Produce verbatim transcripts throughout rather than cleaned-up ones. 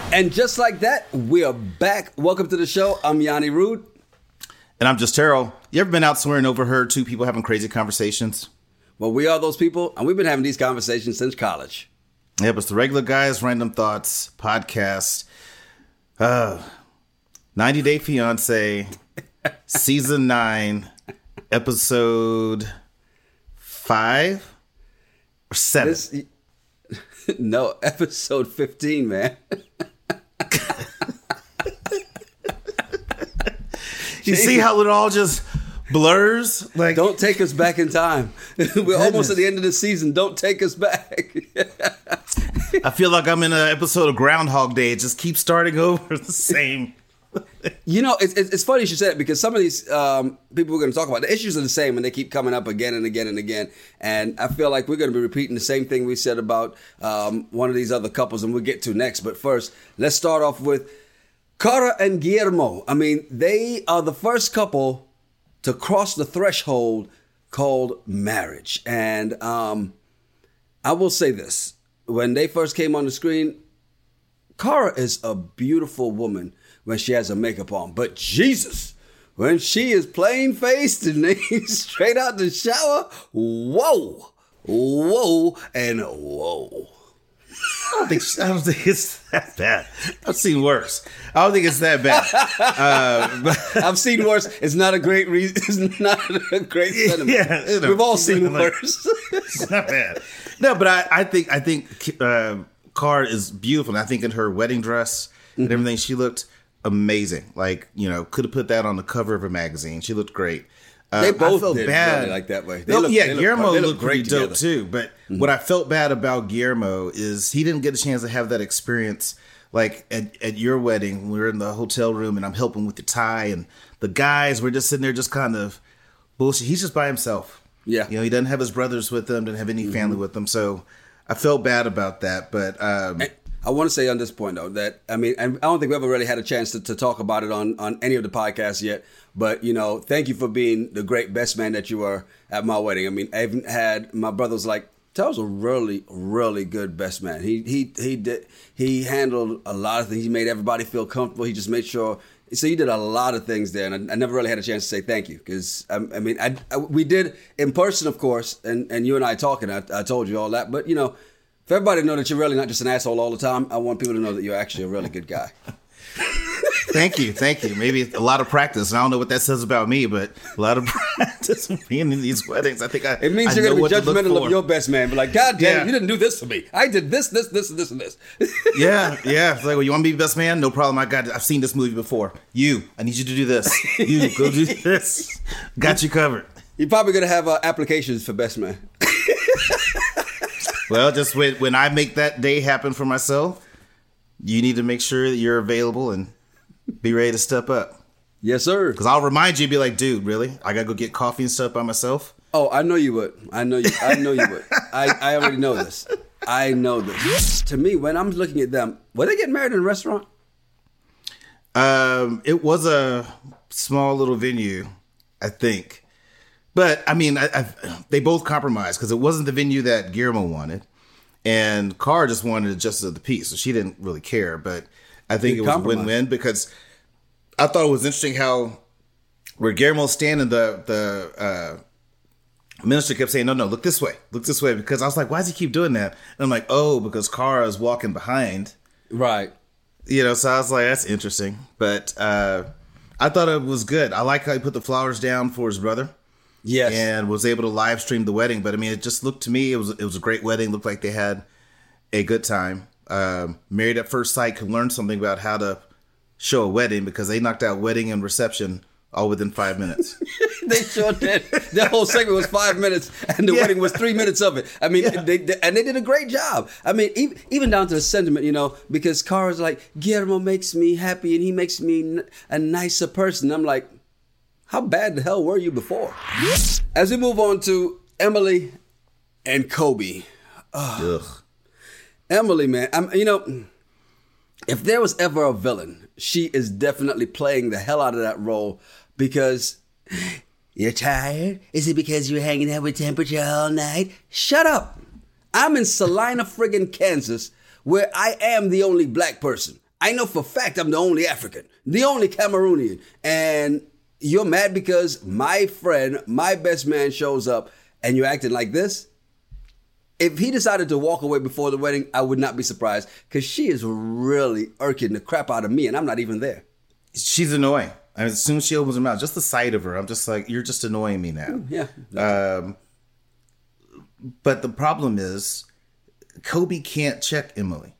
And just like that, we are back. Welcome to the show. I'm Yanni Rude. And I'm just Terrell. You ever been out somewhere and overheard two people having crazy conversations? Well, we are those people, and we've been having these conversations since college. Yeah, but it's the Regular Guys Random Thoughts podcast. Uh, ninety Day Fiance, season nine, episode five or seven? This, no, episode fifteen, man. You see how it all just blurs? Like, don't take us back in time. We're Goodness. almost at the end of the season. Don't take us back. I feel like I'm in an episode of Groundhog Day. It just keeps starting over the same. You know, it's, it's funny you should say it, because some of these um, people we're going to talk about, the issues are the same and they keep coming up again and again and again. And I feel like we're going to be repeating the same thing we said about um, one of these other couples, and we'll get to next. But first, let's start off with Cara and Guillermo. I mean, they are the first couple to cross the threshold called marriage. And um, I will say this. When they first came on the screen, Cara is a beautiful woman when she has her makeup on. But Jesus, when she is plain faced and straight out the shower, whoa, whoa, and whoa. I don't think I don't think it's that bad. I've seen worse. I don't think it's that bad. Uh, but, I've seen worse. It's not a great reason. It's not a great sentiment. Yeah, you know, we've all seen like, worse. It's not bad. No, but I, I think I think uh, Cara is beautiful. And I think in her wedding dress and mm-hmm. everything, she looked amazing. Like, you know, could have put that on the cover of a magazine. She looked great. Uh, they both I felt did bad. really like that way. They No, look, yeah, they Guillermo look, looked pretty dope together. too. But mm-hmm. what I felt bad about Guillermo is he didn't get a chance to have that experience. Like at, at your wedding, we were in the hotel room and I'm helping with the tie, and the guys were just sitting there, just kind of bullshit. He's just by himself. Yeah, you know, he doesn't have his brothers with him, doesn't have any family mm-hmm. with him. So I felt bad about that. But um, I want to say on this point though that I mean, and I don't think we ever really had a chance to, to talk about it on on any of the podcasts yet. But, you know, thank you for being the great best man that you were at my wedding. I mean, I've had my brother's like, Tel's a really, really good best man. He he he did he handled a lot of things. He made everybody feel comfortable. He just made sure. So you did a lot of things there, and I, I never really had a chance to say thank you because I, I mean, I, I, we did in person, of course, and, and you and I talking. I, I told you all that, but you know, for everybody to know that you're really not just an asshole all the time, I want people to know that you're actually a really good guy. Thank you, thank you. Maybe a lot of practice. And I don't know what that says about me, but a lot of practice being in these weddings. I think I. It means I you're going to be judgmental to of your best man. But like, God damn, yeah. you didn't do this for me. I did this, this, this, and this, and this. yeah, yeah. It's like, well, you want to be best man? No problem. I got. I've seen this movie before. You, I need you to do this. You go do this. Got you covered. You're probably going to have uh, applications for best man. Well, just when when I make that day happen for myself, you need to make sure that you're available and be ready to step up. Yes, sir. Because I'll remind you, be like, dude, really? I got to go get coffee and stuff by myself? Oh, I know you would. I know you. I know you would. I, I already know this. I know this. To me, when I'm looking at them, were they getting married in a restaurant? Um, it was a small little venue, I think. But, I mean, I, I, they both compromised because it wasn't the venue that Guillermo wanted. And Cara just wanted it just as the piece, so she didn't really care. But I think Good it was compromise. a win-win because I thought it was interesting how where Guillermo's standing, the the uh, minister kept saying, no, no, look this way, look this way. Because I was like, why does he keep doing that? And I'm like, oh, because Cara is walking behind. Right. You know, so I was like, that's interesting. But uh, I thought it was good. I like how he put the flowers down for his brother. Yes. And was able to live stream the wedding. But I mean, it just looked to me, it was it was a great wedding. Looked like they had a good time. Um, Married at First Sight could learn something about how to show a wedding because they knocked out wedding and reception all within five minutes. They sure did. That whole segment was five minutes, and the yeah. wedding was three minutes of it. I mean, yeah. they, they and they did a great job. I mean, even, even down to the sentiment, you know, because Cara's like, Guillermo makes me happy, and he makes me a nicer person. I'm like, how bad the hell were you before? As we move on to Emily and Kobe. Ugh. Emily, man, I'm, you know, if there was ever a villain, she is definitely playing the hell out of that role because you're tired? Is it because you're hanging out with temperature all night? Shut up. I'm in Salina, friggin' Kansas, where I am the only black person. I know for a fact I'm the only African, the only Cameroonian. And you're mad because my friend, my best man shows up and you're acting like this? If he decided to walk away before the wedding, I would not be surprised because she is really irking the crap out of me and I'm not even there. She's annoying. I mean, as soon as she opens her mouth, just the sight of her, I'm just like, you're just annoying me now. Yeah. Um, but the problem is, Kobe can't check Emily.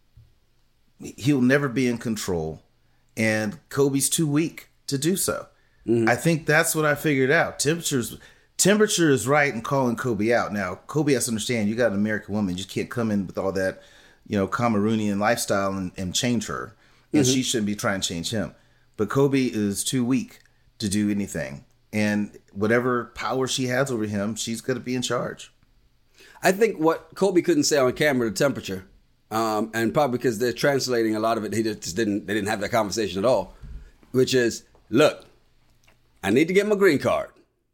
He'll never be in control. And Kobe's too weak to do so. Mm-hmm. I think that's what I figured out. Temperature's, temperature is right in calling Kobe out. Now, Kobe has to understand, you got an American woman. You just can't come in with all that, you know, Cameroonian lifestyle and, and change her. And mm-hmm. she shouldn't be trying to change him. But Kobe is too weak to do anything. And whatever power she has over him, she's going to be in charge. I think what Kobe couldn't say on camera, the temperature, um, and probably because they're translating a lot of it, he just didn't, they didn't have that conversation at all, which is, look, I need to get my green card.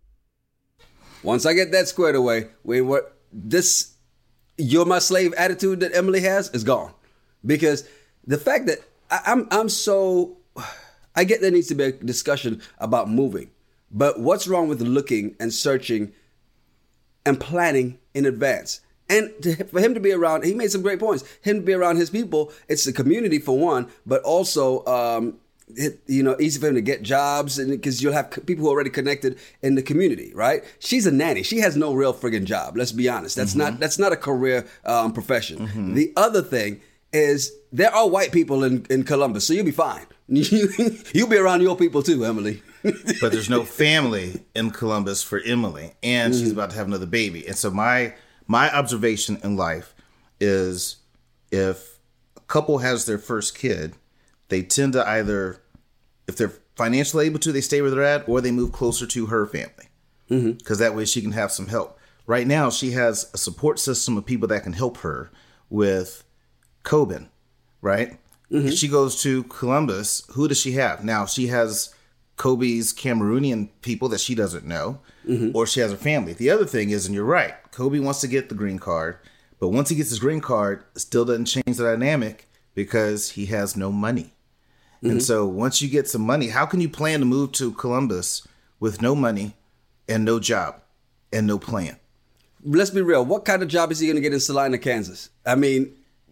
Once I get that squared away, we what this you're my slave attitude that Emily has is gone. Because the fact that I, I'm I'm so I get there needs to be a discussion about moving. But what's wrong with looking and searching and planning in advance? And to, for him to be around, he made some great points. Him to be around his people, it's the community for one, but also, um, it, you know, easy for him to get jobs and because you'll have people who are already connected in the community, right? She's a nanny. She has no real friggin' job. Let's be honest. That's mm-hmm. not that's not a career um, profession. Mm-hmm. The other thing is there are white people in, in Columbus, so you'll be fine. You'll be around your people too, Emily. But there's no family in Columbus for Emily, and mm-hmm. she's about to have another baby. And so my my observation in life is if a couple has their first kid, they tend to either, if they're financially able to, they stay where they're at, or they move closer to her family. Because mm-hmm. that way she can have some help. Right now, she has a support system of people that can help her with Coben, right? Mm-hmm. If she goes to Columbus, who does she have? Now, she has Kobe's Cameroonian people that she doesn't know, mm-hmm. or she has her family. The other thing is, and you're right, Kobe wants to get the green card, but once he gets his green card, it still doesn't change the dynamic because he has no money. Mm-hmm. And so once you get some money, how can you plan to move to Columbus with no money and no job and no plan? Let's be real. What kind of job is he going to get in Salina, Kansas? I mean,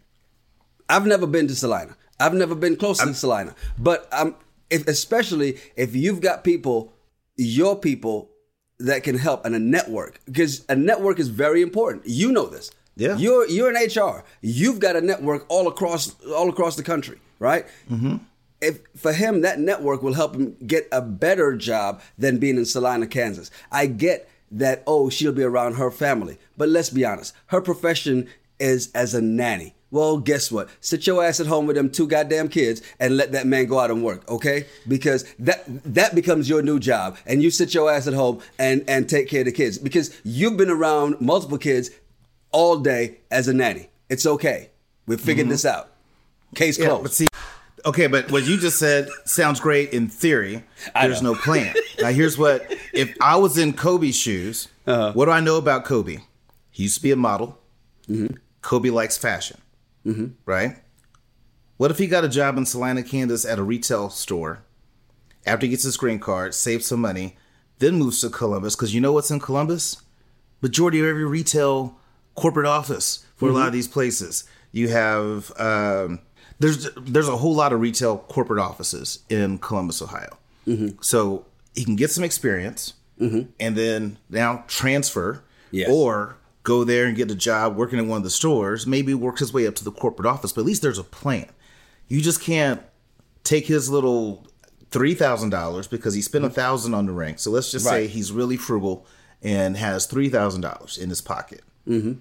I've never been to Salina. I've never been close I'm, to Salina. But um, if, especially if you've got people, your people, that can help and a network. Because a network is very important. You know this. Yeah. You're you're in H R. You've got a network all across all across the country, right? Mm-hmm. If for him, that network will help him get a better job than being in Salina, Kansas. I get that, oh, she'll be around her family. But let's be honest. Her profession is as a nanny. Well, guess what? Sit your ass at home with them two goddamn kids and let that man go out and work, okay? Because that that becomes your new job. And you sit your ass at home and, and take care of the kids. Because you've been around multiple kids all day as a nanny. It's okay. We've figured mm-hmm. this out. Case yeah, closed. But see, okay, but what you just said sounds great in theory. There's no plan. Now, here's what. If I was in Kobe's shoes, uh-huh. what do I know about Kobe? He used to be a model. Mm-hmm. Kobe likes fashion. Mm-hmm. Right? What if he got a job in Salina, Kansas at a retail store after he gets his green card, saves some money, then moves to Columbus? Because you know what's in Columbus? Majority of every retail corporate office for mm-hmm. a lot of these places. You have, um, there's there's a whole lot of retail corporate offices in Columbus, Ohio. Mm-hmm. So he can get some experience mm-hmm. and then now transfer yes. or go there and get a job working in one of the stores, maybe work his way up to the corporate office, but at least there's a plan. You just can't take his little three thousand dollars because he spent one thousand dollars on the ring. So let's just right. say he's really frugal and has three thousand dollars in his pocket. Mm-hmm.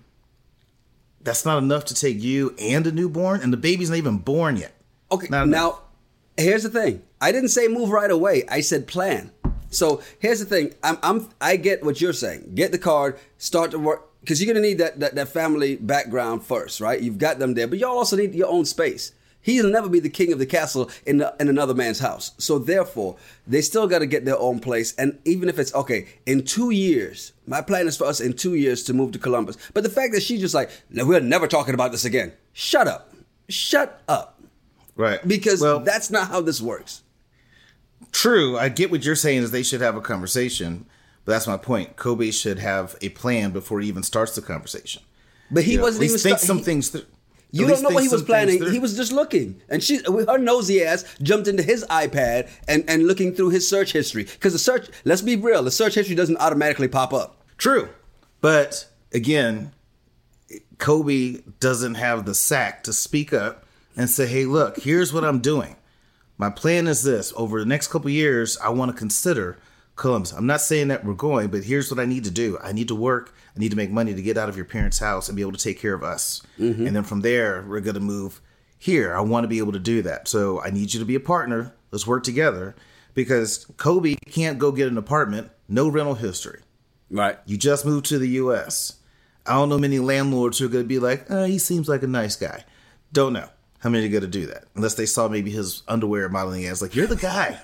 That's not enough to take you and a newborn, and the baby's not even born yet. Okay, now, here's the thing. I didn't say move right away. I said plan. So here's the thing. I'm, I'm, I get what you're saying. Get the card, start to work. Because you're going to need that, that that family background first, right? You've got them there, but you also need your own space. He'll never be the king of the castle in the, in another man's house. So therefore, they still got to get their own place. And even if it's, okay, in two years, my plan is for us in two years to move to Columbus. But the fact that she's just like, we're never talking about this again. Shut up. Shut up. Right. Because Well, that's not how this works. true. I get what you're saying is they should have a conversation, but that's my point. Kobe should have a plan before he even starts the conversation. But he You know, wasn't at even least think sta- some he- things through. You At don't least know what think he was some things planning. through. He was just looking, and she, with her nosy ass, jumped into his iPad and, and looking through his search history. Because the search, let's be real, the search history doesn't automatically pop up. True. But again, Kobe doesn't have the sack to speak up and say, hey, look, here's what I'm doing. My plan is this. Over the next couple of years, I want to consider Columbus. I'm not saying that we're going, but here's what I need to do. I need to work. I need to make money to get out of your parents' house and be able to take care of us. Mm-hmm. And then from there, we're going to move here. I want to be able to do that. So I need you to be a partner. Let's work together, because Kobe can't go get an apartment. No rental history. Right. You just moved to the U S. I don't know many landlords who are going to be like, oh, he seems like a nice guy. Don't know how many are going to do that. Unless they saw maybe his underwear modeling ads. Like, you're the guy.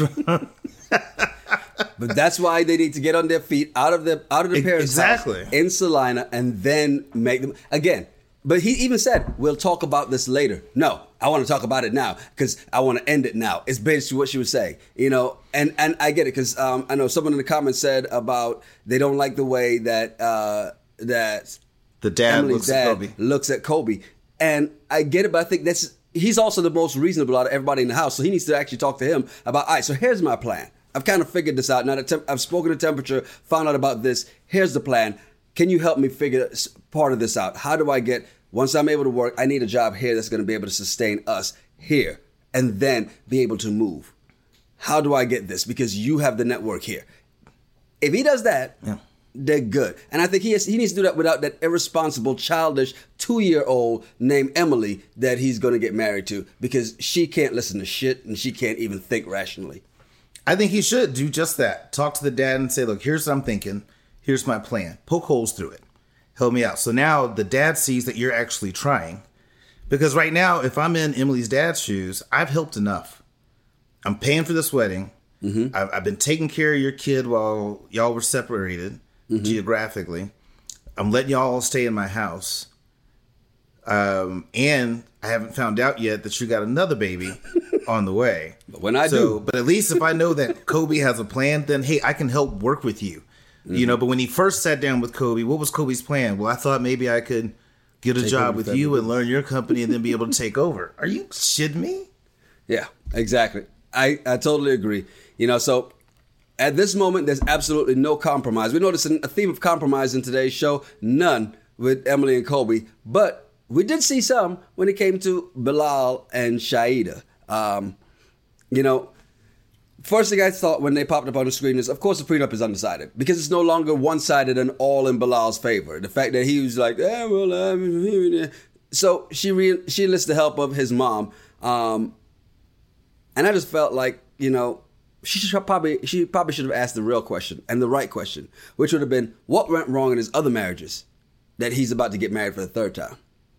But that's why they need to get on their feet out of the out of the parents' Exactly. house in Salina, and then make them again. But he even said, we'll talk about this later. No, I want to talk about it now because I want to end it now. It's basically what she was saying, you know, and, and I get it because um, I know someone in the comments said about they don't like the way that uh, that The dad Emily's looks dad at Kobe. looks at Kobe. And I get it, but I think that's he's also the most reasonable out of everybody in the house. So he needs to actually talk to him about, all right, so here's my plan. I've kind of figured this out. Now that temp- I've spoken to Temperature, found out about this. Here's the plan. Can you help me figure part of this out? How do I get, once I'm able to work, I need a job here that's going to be able to sustain us here and then be able to move. How do I get this? Because you have the network here. If he does that, Yeah. they're good. And I think he has, he needs to do that without that irresponsible, childish two-year-old named Emily that he's going to get married to, because she can't listen to shit and she can't even think rationally. I think he should do just that. Talk to the dad and say, look, here's what I'm thinking. Here's my plan. Poke holes through it. Help me out. So now the dad sees that you're actually trying. Because right now, if I'm in Emily's dad's shoes, I've helped enough. I'm paying for this wedding. Mm-hmm. I've, I've been taking care of your kid while y'all were separated mm-hmm. geographically. I'm letting y'all stay in my house. Um, and I haven't found out yet that you got another baby on the way. But when I so, do. But at least if I know that Kobe has a plan, then, hey, I can help work with you. Mm-hmm. You know, but when he first sat down with Kobe, what was Kobe's plan? Well, I thought maybe I could get a take job with you and learn your company and then be able to take over. Are you shitting me? Yeah, exactly. I, I totally agree. You know, so at this moment, there's absolutely no compromise. We noticed a theme of compromise in today's show. None with Emily and Kobe. But we did see some when it came to Bilal and Shaida. Um, you know, first thing I thought when they popped up on the screen is, of course, the prenup is undecided because it's no longer one-sided and all in Bilal's favor. The fact that he was like, eh, well, uh, so she re- she enlisted the help of his mom, um, and I just felt like, you know, she should probably she probably should have asked the real question and the right question, which would have been, what went wrong in his other marriages that he's about to get married for the third time?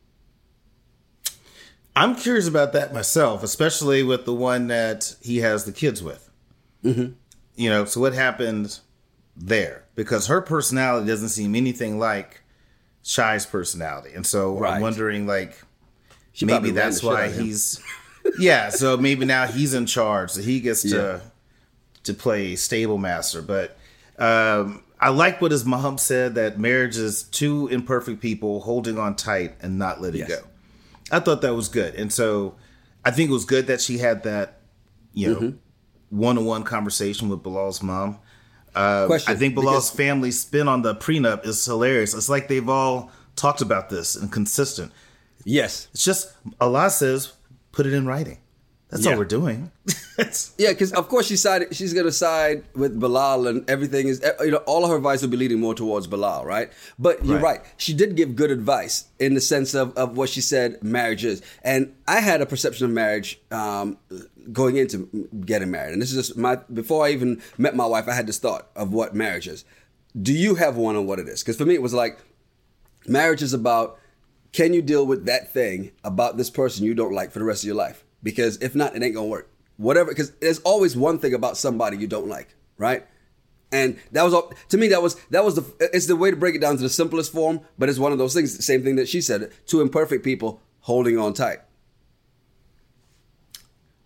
I'm curious about that myself, especially with the one that he has the kids with. Mm-hmm. You know, so what happened there? Because her personality doesn't seem anything like Shai's personality. And so right. I'm wondering, like, she maybe that's why he's... yeah, so maybe now he's in charge. So he gets to yeah. to play stable master. But um, I like what his mom said, that marriage is two imperfect people holding on tight and not letting yes. go. I thought that was good. And so I think it was good that she had that, you know, mm-hmm. one-on-one conversation with Bilal's mom. Uh, Question, I think Bilal's because- family spin on the prenup is hilarious. It's like they've all talked about this and consistent. Yes. It's just, Allah says, put it in writing. That's yeah. all we're doing. yeah, because of course she sided, she's going to side with Bilal, and everything is, you know, all of her advice will be leading more towards Bilal, right? But you're right. right. She did give good advice in the sense of, of what she said marriage is. And I had a perception of marriage um, going into getting married. And this is just my, before I even met my wife, I had this thought of what marriage is. Do you have one on what it is? Because for me, it was like, marriage is about, can you deal with that thing about this person you don't like for the rest of your life? Because if not, it ain't gonna work. Whatever, because there's always one thing about somebody you don't like, right? And that was all, to me. That was that was the it's the way to break it down to the simplest form. But it's one of those things. The same thing that she said: two imperfect people holding on tight.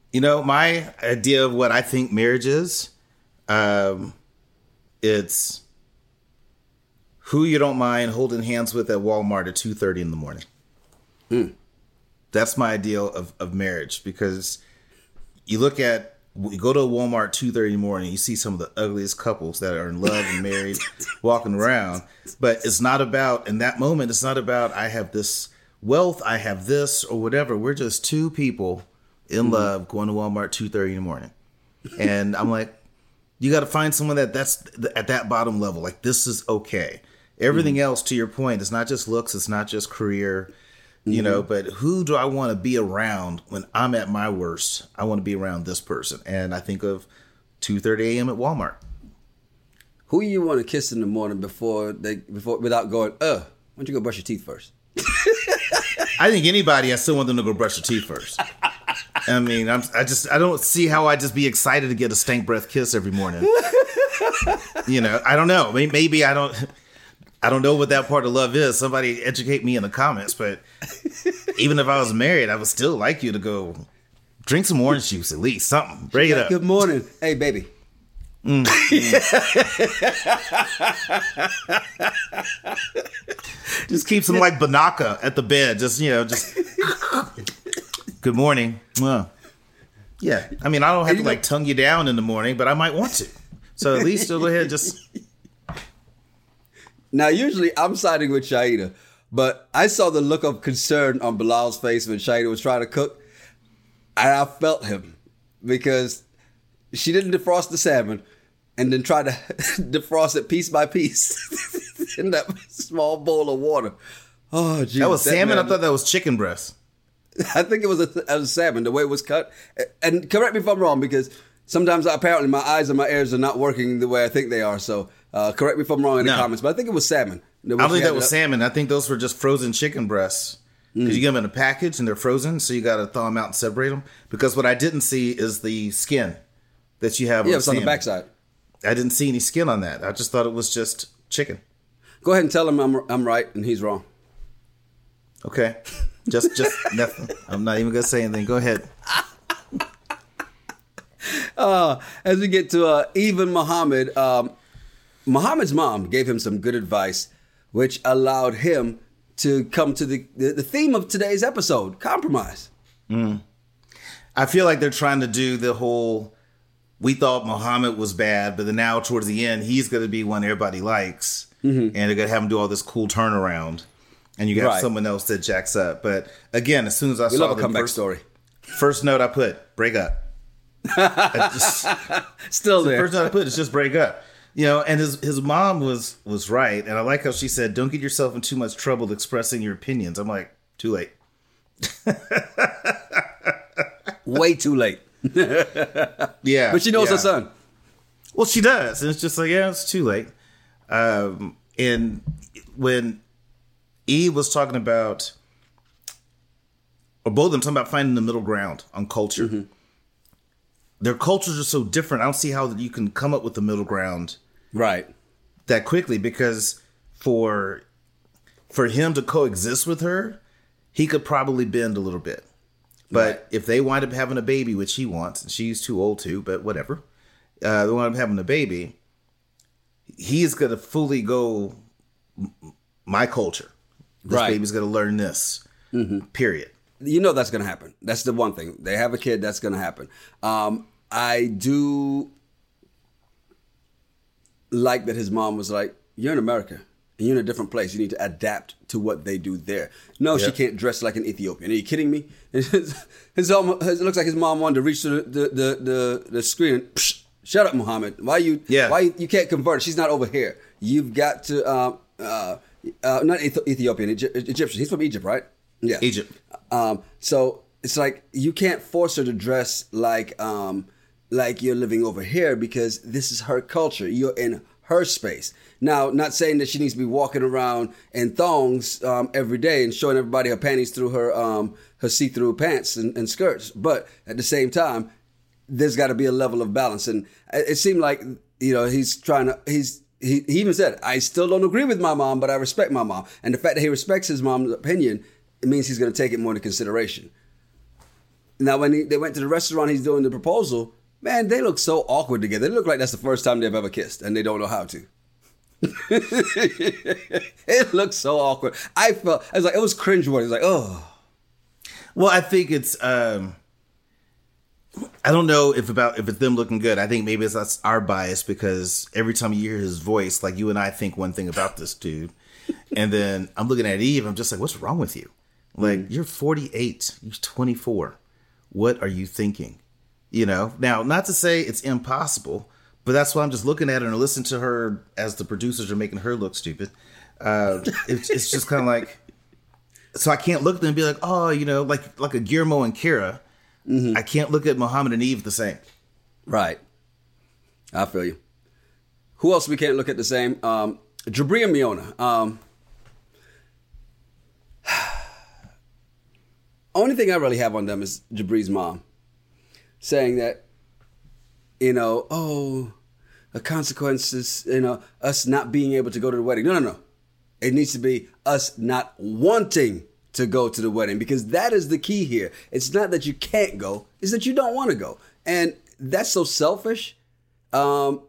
You know, my idea of what I think marriage is, um, it's who you don't mind holding hands with at Walmart at two thirty in the morning. Mm. That's my ideal of, of marriage, because you look at, you go to a Walmart two thirty in the morning, you see some of the ugliest couples that are in love and married walking around. But it's not about, in that moment, it's not about I have this wealth, I have this, or whatever. We're just two people in mm. love going to Walmart two thirty in the morning. And I'm like, you got to find someone that that's at that bottom level. Like, this is okay. Everything mm. else, to your point, it's not just looks, it's not just career, you mm-hmm. know, but who do I want to be around when I'm at my worst? I want to be around this person. And I think of two thirty a.m. at Walmart. Who you want to kiss in the morning before they before without going, uh, why don't you go brush your teeth first? I think anybody, I still want them to go brush their teeth first. I mean, I'm, I just, I don't see how I just be excited to get a stank breath kiss every morning. You know, I don't know. Maybe I don't, I don't know what that part of love is. Somebody educate me in the comments. But even if I was married, I would still like you to go drink some orange juice at least, something. Break it up. Good morning. Hey, baby. Mm. Just keep some like Banaka at the bed. Just, you know, just good morning. Well, yeah. I mean, I don't have to like tongue you down in the morning, but I might want to. So at least go ahead, just. Now, usually I'm siding with Shaida, but I saw the look of concern on Bilal's face when Shaida was trying to cook, and I felt him because she didn't defrost the salmon and then try to defrost it piece by piece in that small bowl of water. Oh, geez. That was that salmon? man, I thought that was chicken breast. I think it was a, a salmon, the way it was cut. And correct me if I'm wrong, because sometimes apparently my eyes and my ears are not working the way I think they are. So uh, correct me if I'm wrong in the no. comments, but I think it was salmon. I don't think that was salmon. I think those were just frozen chicken breasts. Because mm. you get them in a package and they're frozen, so you got to thaw them out and separate them. Because what I didn't see is the skin that you have yeah, on it's salmon. on the backside. I didn't see any skin on that. I just thought it was just chicken. Go ahead and tell him I'm I'm right and he's wrong. Okay. Just just nothing. I'm not even going to say anything. Go ahead. Uh, as we get to uh, even Muhammad, um, Muhammad's mom gave him some good advice, which allowed him to come to the, the, the theme of today's episode, compromise. Mm. I feel like they're trying to do the whole, we thought Muhammad was bad, but then now towards the end, he's going to be one everybody likes. Mm-hmm. And they're going to have him do all this cool turnaround. And you got right. someone else that jacks up. But again, as soon as I we saw love a the comeback first, story. First note I put, break up. just, Still there. The first note I put is just break up. You know, and his his mom was was right. And I like how she said, don't get yourself in too much trouble expressing your opinions. I'm like, too late. Way too late. Yeah. But she knows yeah. her son. Well, she does. And it's just like, yeah, it's too late. Um, and when Eve was talking about, or both of them talking about finding the middle ground on culture. Mm-hmm. Their cultures are so different. I don't see how you can come up with the middle ground right that quickly, because for for him to coexist with her, he could probably bend a little bit. But right. if they wind up having a baby, which he wants, and she's too old to, but whatever, uh, they wind up having a baby, he's going to fully go, my culture. This right. baby's going to learn this, mm-hmm. period. You know that's going to happen. That's the one thing. They have a kid, that's going to happen. Um, I do like that his mom was like, you're in America, and you're in a different place. You need to adapt to what they do there. No, yep. She can't dress like an Ethiopian. Are you kidding me? His, his, it looks like his mom wanted to reach to the, the, the, the screen and, psh, shut up, Muhammad. Why you, yeah. why you, you can't convert? She's not over here. You've got to, uh, uh, uh, not Ethiopian, Egyptian. He's from Egypt, right? Yeah. Egypt. Um, so it's like you can't force her to dress like um, like you're living over here, because this is her culture. You're in her space. Now, not saying that she needs to be walking around in thongs um, every day and showing everybody her panties through her um, her see-through pants and, and skirts. But at the same time, there's got to be a level of balance. And it seemed like, you know, he's trying to, he's, he, he even said, I still don't agree with my mom, but I respect my mom. And the fact that he respects his mom's opinion, it means he's going to take it more into consideration. Now, when he, they went to the restaurant, he's doing the proposal. Man, they look so awkward together. They look like that's the first time they've ever kissed, and they don't know how to. It looks so awkward. I felt I was like it was cringeworthy. It was like, oh. Well, I think it's. Um, I don't know if about if it's them looking good. I think maybe it's that's our bias because every time you hear his voice, like you and I think one thing about this dude, and then I'm looking at Eve. I'm just like, what's wrong with you? Like mm-hmm. You're forty-eight. You're twenty-four. What are you thinking? You know. Now, not to say it's impossible. But that's why I'm just looking at her and listening to her as the producers are making her look stupid. Uh, it's, it's just kind of like, so I can't look at them and be like, oh, you know, like like a Guillermo and Kira. Mm-hmm. I can't look at Muhammad and Eve the same. Right. I feel you. Who else we can't look at the same? Um, Jibri and Miona. Um, only thing I really have on them is Jibri's mom saying that, you know, oh, the consequences, you know, us not being able to go to the wedding. No, no, no. It needs to be us not wanting to go to the wedding because that is the key here. It's not that you can't go, it's that you don't want to go. And that's so selfish. Um,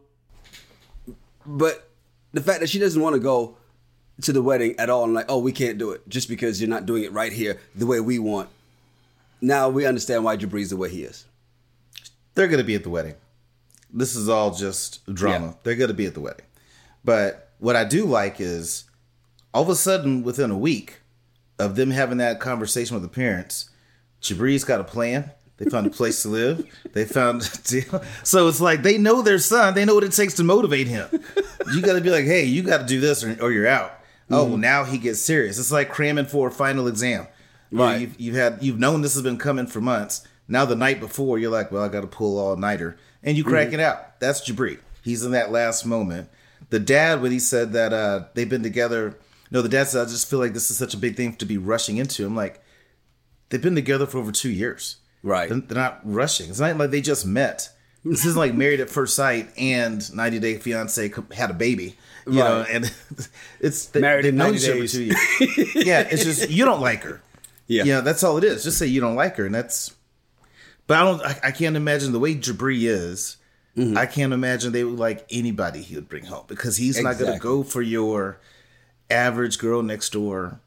but the fact that she doesn't want to go to the wedding at all and like, oh, we can't do it just because you're not doing it right here the way we want. Now we understand why Jibri's the way he is. They're going to be at the wedding. This is all just drama. Yeah. They're going to be at the wedding. But what I do like is all of a sudden within a week of them having that conversation with the parents, Jibri's got a plan. They found a place to live. They found a deal. So it's like they know their son. They know what it takes to motivate him. You got to be like, hey, you got to do this or, or you're out. Mm-hmm. Oh, well, now he gets serious. It's like cramming for a final exam. Right. You know, you've, you've had you've known this has been coming for months. Now the night before, you're like, well, I got to pull all nighter. And you crack mm-hmm. it out. That's Jibri. He's in that last moment. The dad, when he said that uh, they've been together, no, the dad said, I just feel like this is such a big thing to be rushing into. I'm like, they've been together for over two years. Right. They're, they're not rushing. It's not like they just met. This isn't like Married at First Sight and ninety Day Fiance had a baby. You right. know, and it's they, Married they've in known ninety each other days. two years. Yeah, it's just, you don't like her. Yeah. You know, that's all it is. Just say you don't like her. And that's, but I don't, I, I can't imagine the way Jibri is. Mm-hmm. I can't imagine they would like anybody he would bring home because he's exactly. not going to go for your average girl next door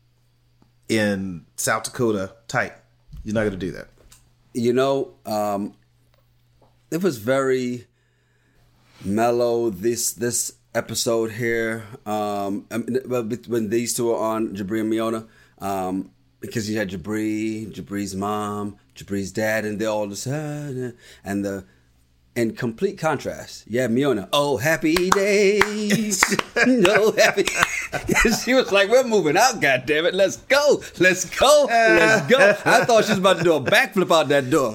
in South Dakota type. He's not going to do that. You know, um, it was very mellow this this episode here. Um, when these two are on, Jibri and Miona, um, because you had Jibri, Jibri's mom, Jibri's dad, and they're all just and the. In complete contrast, yeah, Miona. Oh, happy days. No happy. She was like, "We're moving out, goddammit. Let's go. Let's go. Let's go." I thought she was about to do a backflip out that door.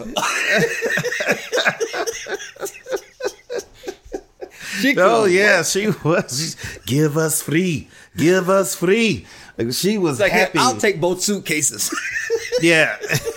she oh yeah, she was. Give us free. Give us free. Like, she was like, happy. Hey, I'll take both suitcases. Yeah.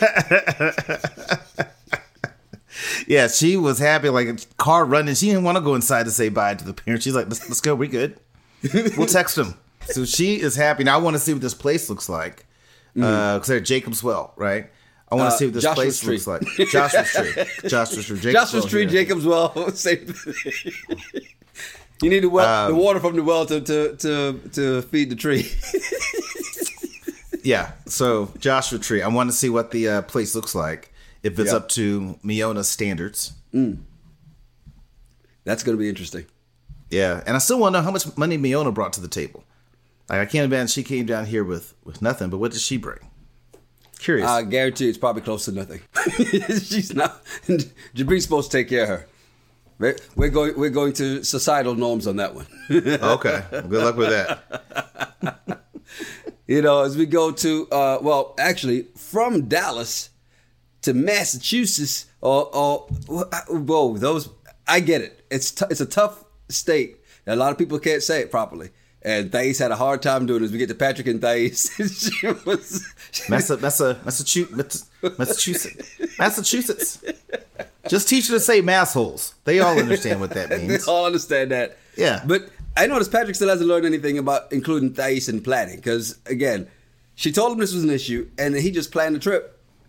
Yeah, she was happy, like a car running. She didn't want to go inside to say bye to the parents. She's like, let's, let's go. We're good. We'll text them. So she is happy. Now I want to see what this place looks like. Because mm-hmm. uh, they're at Jacob's Well, right? I want to uh, see what this Joshua's place Tree. looks like. Joshua's Tree. Joshua's Tree. Jacob's Joshua's well Tree, here. Jacob's Well. Same thing. You need the, well, um, the water from the well to, to, to, to feed the tree. Yeah. So Joshua Tree. I want to see what the uh, place looks like. If it's yep. up to Miona's standards. Mm. That's going to be interesting. Yeah. And I still want to know how much money Miona brought to the table. Like, I can't imagine she came down here with, with nothing, but what did she bring? Curious. I guarantee it's probably close to nothing. She's not. Jibri's supposed to take care of her. We're, we're going We're going to societal norms on that one. Okay. Well, good luck with that. You know, as we go to, uh, well, actually, from Dallas to Massachusetts, or, or whoa, those I get it. It's t- it's a tough state. A lot of people can't say it properly, and Thais had a hard time doing it. As we get to Patrick and Thais, she was she, Massa, Massa, Massachusetts, Massachusetts, Massachusetts. Just teach her to say massholes. They all understand what that means. They all understand that. Yeah, but I noticed Patrick still hasn't learned anything about including Thais in planning because again, she told him this was an issue, and he just planned the trip.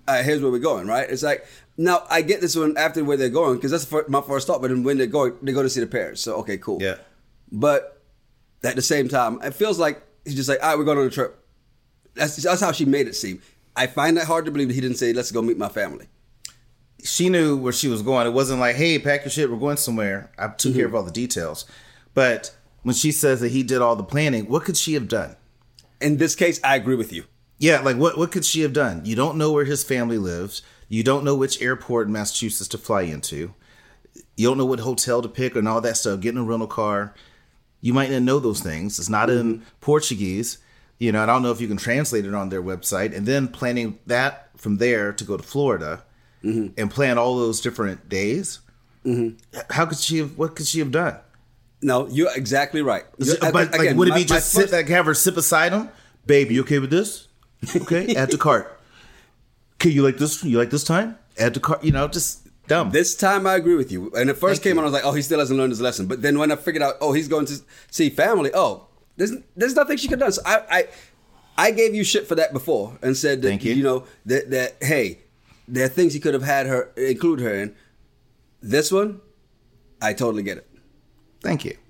all right, here's where we're going, right? It's like, now I get this one after where they're going, because that's the fir- my first thought, but then when they're going, they go to see the parents. So, okay, cool. Yeah. But at the same time, it feels like he's just like, all right, we're going on a trip. That's, that's how she made it seem. I find that hard to believe that he didn't say, let's go meet my family. She knew where she was going. It wasn't like, hey, pack your shit, we're going somewhere. I took mm-hmm. care of all the details. But when she says that he did all the planning, what could she have done? In this case, I agree with you. Yeah, like what, what could she have done? You don't know where his family lives. You don't know which airport in Massachusetts to fly into. You don't know what hotel to pick and all that stuff. Getting a rental car. You might not know those things. It's not mm-hmm. in Portuguese. You know, I don't know if you can translate it on their website. And then planning that from there to go to Florida mm-hmm. and plan all those different days. Mm-hmm. How could she have, what could she have done? No, you're exactly right. You're, but like, again, would it be my, just my sit, first... like have her sit beside him? Babe, you okay with this? Okay, add to cart. Okay, you like this? You like this time? Add to cart. You know, just dumb. This time I agree with you. And it first Thank came you. on, I was like, oh, he still hasn't learned his lesson. But then when I figured out, oh, he's going to see family. Oh, there's there's nothing she could have done. So I, I I gave you shit for that before and said that, Thank you. you know, that, that, hey, there are things he could have had her, include her in. This one, I totally get it. Thank you.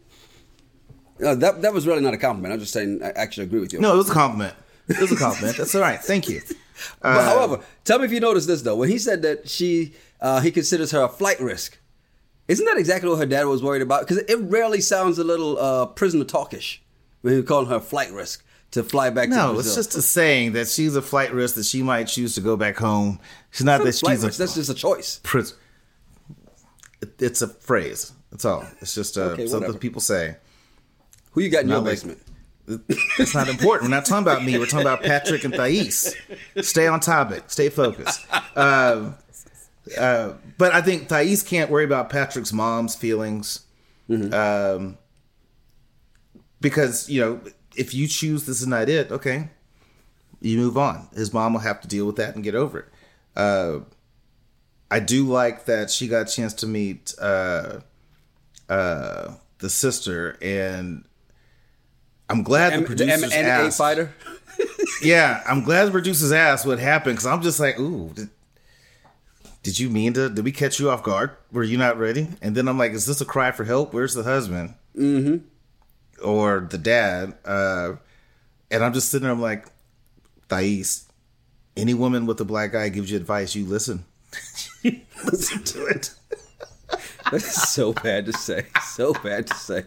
No, that that was really not a compliment. I'm just saying I actually agree with you. No, it was a compliment. It was a compliment. That's all right. Thank you. Uh, but however, tell me if you noticed this, though. When he said that she, uh, he considers her a flight risk, isn't that exactly what her dad was worried about? Because it rarely sounds a little uh, prisoner talkish when he calling her a flight risk to fly back no, to Brazil. No, it's just a saying that she's a flight risk, that she might choose to go back home. She's not that she's risk. a... That's just a choice. Pris- it's a phrase. That's all. It's just uh, okay, something people say. Who you got in not your like, basement? It's not important. We're not talking about me. We're talking about Patrick and Thais. Stay on topic. Stay focused. Uh, uh, but I think Thais can't worry about Patrick's mom's feelings. Mm-hmm. Um, because, you know, if you choose this is not it, okay, you move on. His mom will have to deal with that and get over it. Uh, I do like that she got a chance to meet uh, uh, the sister, and I'm glad the, the producers M- M- asked. fighter. Yeah, I'm glad the producers asked what happened, because I'm just like, ooh, did, did you mean to? Did we catch you off guard? Were you not ready? And then I'm like, is this a cry for help? Where's the husband? Mm-hmm. Or the dad? Uh, and I'm just sitting there, I'm like, Thais, any woman with a black eye gives you advice, you listen. Listen to it. That's so bad to say. So bad to say.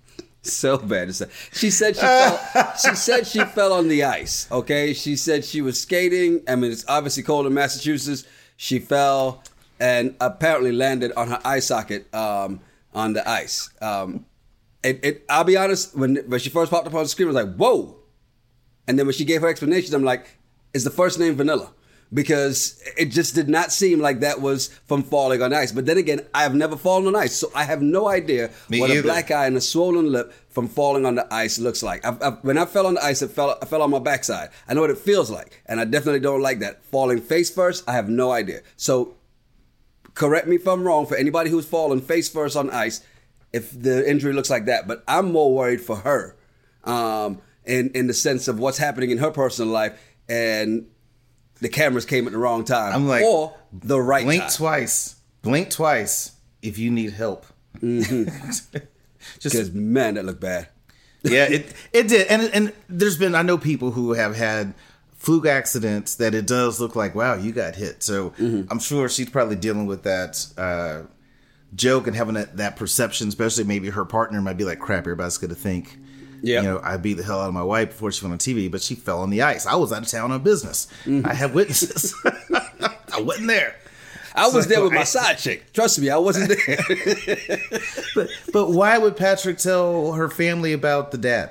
So bad to say. She said she fell. She said she fell on the ice. Okay. She said she was skating. I mean, it's obviously cold in Massachusetts. She fell and apparently landed on her eye socket um, on the ice. Um, it, it, I'll be honest. When when she first popped up on the screen, I was like, "Whoa!" And then when she gave her explanations, I'm like, "Is the first name Vanilla?" Because it just did not seem like that was from falling on ice. But then again, I have never fallen on ice, so I have no idea Me what either. a black eye and a swollen lip from falling on the ice looks like. I've, I've, when I fell on the ice, it fell, I fell on my backside. I know what it feels like, and I definitely don't like that. Falling face first, I have no idea. So correct me if I'm wrong for anybody who's fallen face first on ice, if the injury looks like that. But I'm more worried for her um, in, in the sense of what's happening in her personal life, and the cameras came at the wrong time. I'm like, or the right blink time. twice. Blink twice if you need help. Mm-hmm. Because, man, that looked bad. Yeah, it it did. And and there's been, I know people who have had fluke accidents that it does look like, wow, you got hit. So mm-hmm. I'm sure she's probably dealing with that uh, joke and having that, that perception, especially maybe her partner might be like, crap, everybody's going to think, yeah, you know, I beat the hell out of my wife before she went on T V, but she fell on the ice. I was out of town on business. Mm-hmm. I have witnesses. I wasn't there. I was so, there with my side chick. Trust me, I wasn't there. but but why would Patrick tell her family about the dad?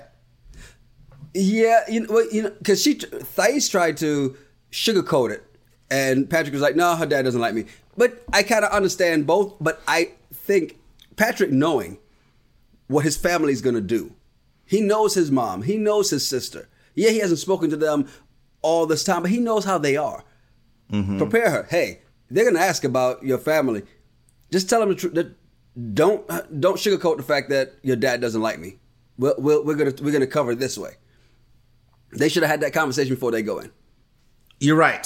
Yeah, you know, well, you know, because she Thais tried to sugarcoat it, and Patrick was like, "No, her dad doesn't like me." But I kind of understand both. But I think Patrick, knowing what his family's gonna do, he knows his mom, he knows his sister. Yeah, he hasn't spoken to them all this time, but he knows how they are. Mm-hmm. Prepare her. Hey, they're gonna ask about your family. Just tell them the truth. Don't don't sugarcoat the fact that your dad doesn't like me. We'll, we'll, we're gonna we're gonna cover it this way. They should have had that conversation before they go in. You're right.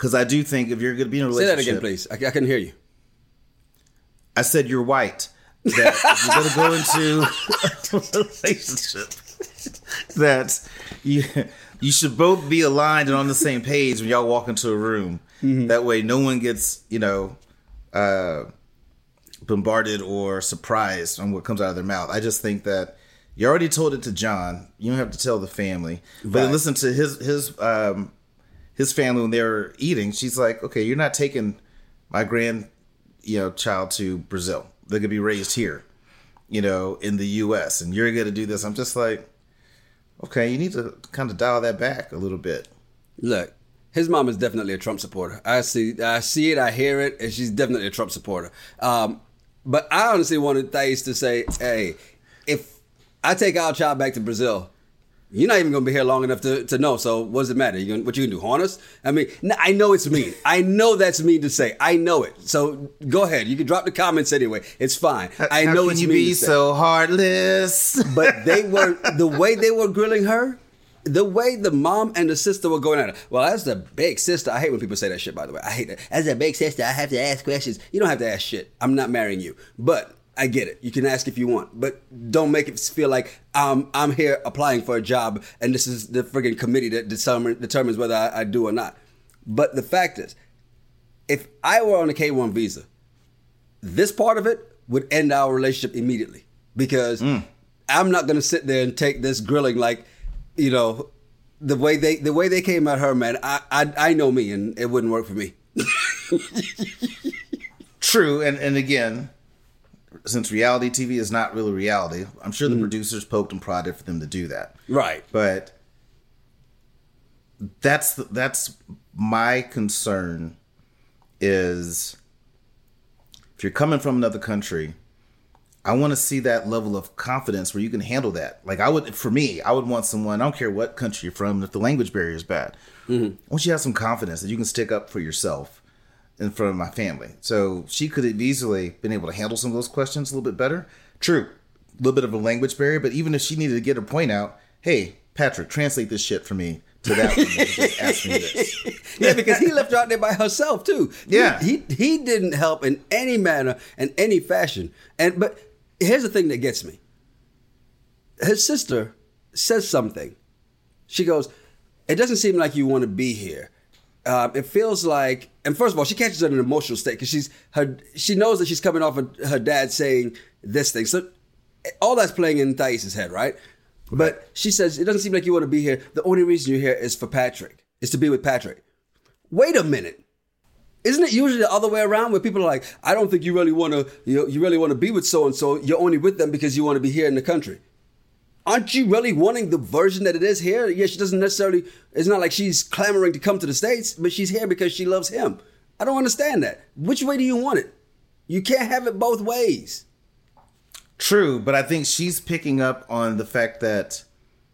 because I do think if you're going to be in a Say relationship, that again, please. I, I couldn't hear you. I said you're white. That if you're going to go into a relationship, that you you should both be aligned and on the same page when y'all walk into a room. Mm-hmm. That way, no one gets you know uh, bombarded or surprised on what comes out of their mouth. I just think that you already told it to John. You don't have to tell the family. But Right. listen to his his um, his family when they were eating. She's like, okay, you're not taking my grand you know child to Brazil. They're going to be raised here, you know, in the U S and you're going to do this. I'm just like, okay, you need to kind of dial that back a little bit. Look, his mom is definitely a Trump supporter. I see, I see it, I hear it, and she's definitely a Trump supporter. Um, but I honestly wanted Thais to say, hey, if I take our child back to Brazil, you're not even going to be here long enough to, to know. So what does it matter? You gonna, what you going to do, harm us? I mean, I know it's mean. I know that's mean to say. I know it. So go ahead. You can drop the comments anyway. It's fine. I How know can it's you mean be to say. so heartless? But they were, the way they were grilling her, the way the mom and the sister were going at her. Well, as the big sister, I hate when people say that shit, by the way. I hate that. As a big sister, I have to ask questions. You don't have to ask shit. I'm not marrying you. But I get it. You can ask if you want. But don't make it feel like um, I'm here applying for a job and this is the friggin' committee that determine, determines whether I, I do or not. But the fact is, if I were on a K one visa, this part of it would end our relationship immediately. Because mm. I'm not going to sit there and take this grilling like, you know, the way they the way they came at her, man. I I, I know me, and it wouldn't work for me. True, and and again, since reality T V is not really reality, I'm sure the mm-hmm. producers poked and prodded for them to do that. Right, but that's that's my concern. Is if you're coming from another country, I want to see that level of confidence where you can handle that. Like I would, for me, I would want someone, I don't care what country you're from, if the language barrier is bad, mm-hmm. I want you to have some confidence that you can stick up for yourself in front of my family. So she could have easily been able to handle some of those questions a little bit better. True, a little bit of a language barrier, but even if she needed to get her point out, hey, Patrick, translate this shit for me to that one. Just ask me this. Yeah, because he left her out there by herself too. Yeah. He, he he didn't help in any manner, in any fashion. And but here's the thing that gets me. His sister says something. She goes, it doesn't seem like you want to be here. Um, it feels like, and first of all, she catches her in an emotional state because she's her. She knows that she's coming off of her dad saying this thing. So all that's playing in Thais' head, right? But she says, it doesn't seem like you want to be here. The only reason you're here is for Patrick, is to be with Patrick. Wait a minute. Isn't it usually the other way around where people are like, I don't think you really want to, you, you really want to be with so-and-so. You're only with them because you want to be here in the country. Aren't you really wanting the version that it is here? Yeah, she doesn't necessarily, it's not like she's clamoring to come to the States, but she's here because she loves him. I don't understand that. Which way do you want it? You can't have it both ways. True, but I think she's picking up on the fact that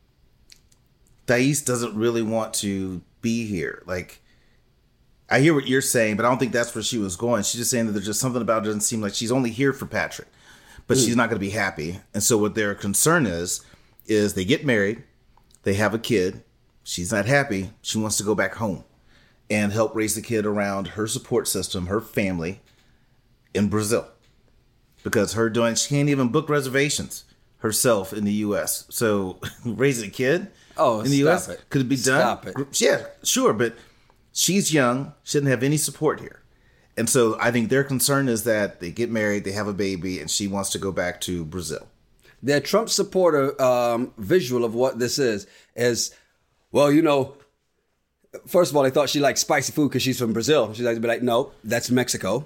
Thais doesn't really want to be here. Like, I hear what you're saying, but I don't think that's where she was going. She's just saying that there's just something about it that doesn't seem like she's only here for Patrick, but mm. she's not going to be happy. And so what their concern is, is they get married, they have a kid, she's not happy, she wants to go back home and help raise the kid around her support system, her family in Brazil. Because her doing, she can't even book reservations herself in the U S. So raising a kid oh, in the U S it. could it be done? Stop it. Yeah, sure, but she's young, she doesn't have any support here. And so I think their concern is that they get married, they have a baby, and she wants to go back to Brazil. Their Trump supporter um, visual of what this is is, well, you know, first of all, they thought she liked spicy food because she's from Brazil. She's like to be like, no, that's Mexico.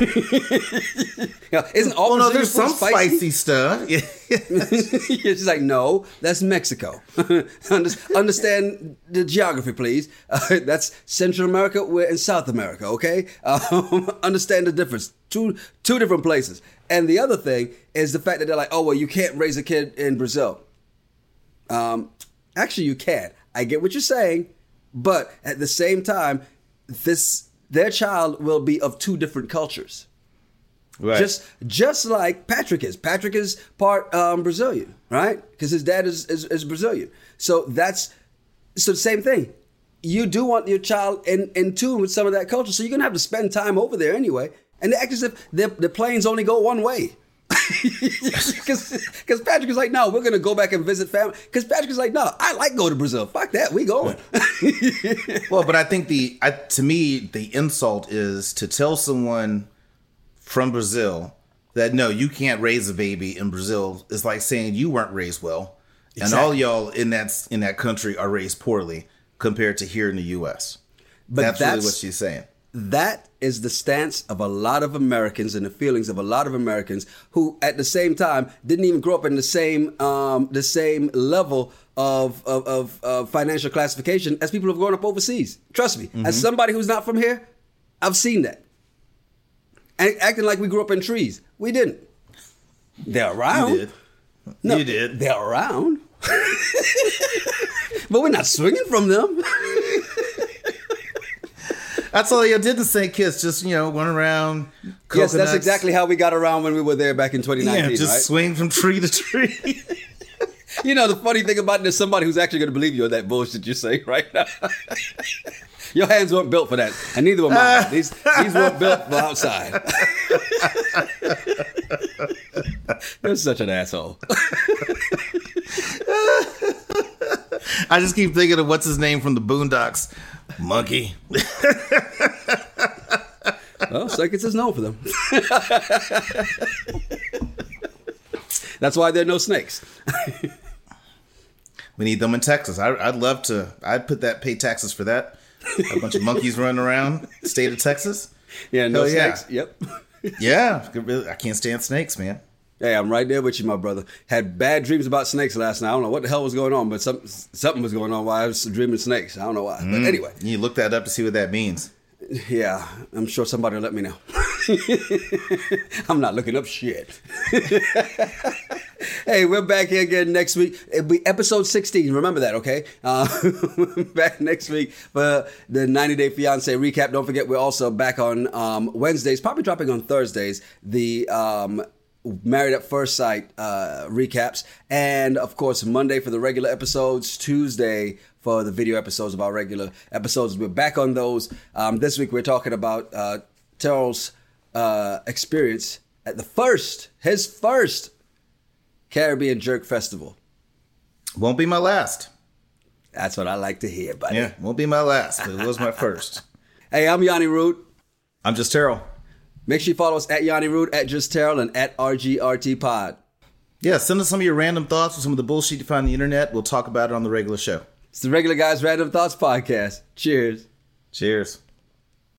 Yeah, isn't all well, no, Brazilian there's some spicy? spicy stuff. Yeah. She's like, no, that's Mexico. Understand the geography, please. Uh, that's Central America. We're in South America, okay? Um, understand the difference. Two two different places. And the other thing is the fact that they're like, oh, well, you can't raise a kid in Brazil. Um, actually, you can. I get what you're saying. But at the same time, this their child will be of two different cultures. Right. Just just like Patrick is. Patrick is part um, Brazilian, right? Because his dad is, is is Brazilian. So that's so the same thing. you do want your child in, in tune with some of that culture. So you're going to have to spend time over there anyway. And they act as if the, the planes only go one way. Because Patrick is like, no, we're going to go back and visit family. Because Patrick is like, no, I like going to Brazil. Fuck that. We going. Well, but I think the, I, to me, the insult is to tell someone from Brazil that, no, you can't raise a baby in Brazil. It's like saying you weren't raised well. Exactly. And all y'all in that, in that country are raised poorly compared to here in the U S. But that's, that's really what she's saying. That is the stance of a lot of Americans and the feelings of a lot of Americans who, at the same time, didn't even grow up in the same um, the same level of, of, of, of financial classification as people who've grown up overseas. Trust me, mm-hmm. As somebody who's not from here, I've seen that. And acting like we grew up in trees. We didn't. They're around. You did. No, you did. They're around. But we're not swinging from them. That's all you did to Saint Kitts, just, you know, went around. Coconuts. Yes, that's exactly how we got around when we were there back in twenty nineteen. Yeah, just right? swing from tree to tree. You know, the funny thing about it, there's somebody who's actually going to believe you on that bullshit you're saying right now. Your hands weren't built for that, and neither were mine. These, these weren't built for outside. You're such an asshole. I just keep thinking of what's his name from the Boondocks. Monkey. Well, circuits is known for them. That's why there are no snakes. We need them in Texas. I, I'd love to. I'd put that, pay taxes for that. A bunch of monkeys running around state of Texas. Yeah, no Hell snakes. Yeah. Yep. Yeah, I can't stand snakes, man. Hey, I'm right there with you, my brother. Had bad dreams about snakes last night. I don't know what the hell was going on, but some, something was going on while I was dreaming snakes. I don't know why. Mm. But anyway. You look that up to see what that means. Yeah, I'm sure somebody will let me know. I'm not looking up shit. Hey, we're back here again next week. It'll be episode sixteen. Remember that, okay? Uh, back next week for the ninety Day Fiancé recap. Don't forget, we're also back on um, Wednesdays, probably dropping on Thursdays, the um, Married at First Sight uh, recaps. And, of course, Monday for the regular episodes, Tuesday for the video episodes of our regular episodes. We're back on those. Um, this week we're talking about uh, Terrell's uh, experience at the first, his first Caribbean Jerk Festival. Won't be my last. That's what I like to hear, buddy. Yeah, won't be my last, but it was my first. Hey, I'm Yanni Root. I'm Just Terrell. Make sure you follow us at Yanni Root, at Just Terrell, and at R G R T Pod. Yeah, send us some of your random thoughts or some of the bullshit you find on the internet. We'll talk about it on the regular show. It's the Regular Guys Random Thoughts Podcast. Cheers. Cheers.